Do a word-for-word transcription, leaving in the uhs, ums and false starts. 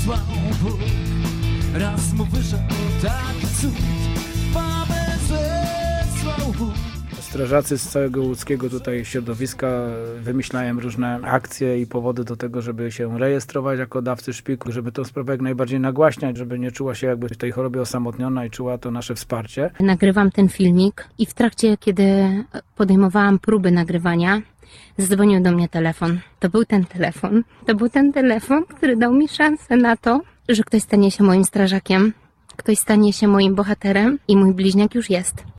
zesłał Bóg. Raz mu wyszedł taki cud, babę zesłał Bóg. Strażacy z całego łódzkiego tutaj środowiska wymyślają różne akcje i powody do tego, żeby się rejestrować jako dawcy szpiku, żeby tę sprawę jak najbardziej nagłaśniać, żeby nie czuła się jakby w tej chorobie osamotniona i czuła to nasze wsparcie. Nagrywam ten filmik i w trakcie, kiedy podejmowałam próby nagrywania, zadzwonił do mnie telefon. To był ten telefon. To był ten telefon, który dał mi szansę na to, że ktoś stanie się moim strażakiem, ktoś stanie się moim bohaterem i mój bliźniak już jest.